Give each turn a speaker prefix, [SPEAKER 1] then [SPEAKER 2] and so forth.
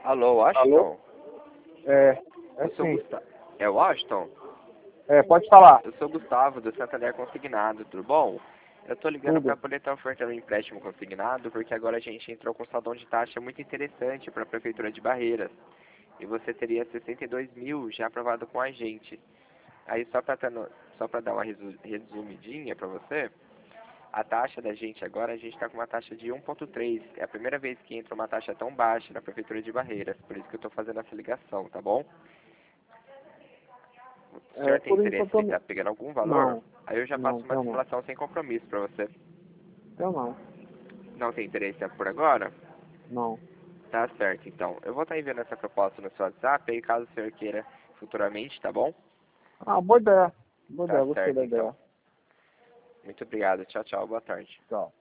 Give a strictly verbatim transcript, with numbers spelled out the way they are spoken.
[SPEAKER 1] Alô, Washington?
[SPEAKER 2] Alô? É, é
[SPEAKER 1] Eu sou
[SPEAKER 2] sim.
[SPEAKER 1] Gustavo. É Washington?
[SPEAKER 2] É, pode falar.
[SPEAKER 1] Eu sou Gustavo, do Santander Consignado, tudo bom? Eu tô ligando para
[SPEAKER 2] Tudo.
[SPEAKER 1] poder estar ofertando um empréstimo consignado, porque agora a gente entrou com um saldão de taxa muito interessante para a Prefeitura de Barreiras. E você teria sessenta e dois mil já aprovado com a gente. Aí só para só para dar uma resu- resumidinha para você, a taxa da gente agora, a gente está com uma taxa de um ponto três. É a primeira vez que entra uma taxa tão baixa na Prefeitura de Barreiras, por isso que eu estou fazendo essa ligação, tá bom? O
[SPEAKER 2] É,
[SPEAKER 1] senhor tem
[SPEAKER 2] por
[SPEAKER 1] interesse
[SPEAKER 2] enquanto eu
[SPEAKER 1] em estar
[SPEAKER 2] não.
[SPEAKER 1] pegando algum valor?
[SPEAKER 2] Não,
[SPEAKER 1] Aí eu já faço
[SPEAKER 2] não,
[SPEAKER 1] uma
[SPEAKER 2] eu não.
[SPEAKER 1] simulação sem compromisso para você.
[SPEAKER 2] Eu não.
[SPEAKER 1] Não tem interesse por agora?
[SPEAKER 2] Não.
[SPEAKER 1] Tá certo, então. Eu vou estar enviando essa proposta no seu WhatsApp, aí caso o senhor queira futuramente, tá bom?
[SPEAKER 2] Ah, boa ideia. Boa
[SPEAKER 1] Tá
[SPEAKER 2] ideia, gostei
[SPEAKER 1] certo,
[SPEAKER 2] da
[SPEAKER 1] então.
[SPEAKER 2] ideia.
[SPEAKER 1] Muito obrigado. Tchau, tchau. Boa tarde.
[SPEAKER 2] Tchau.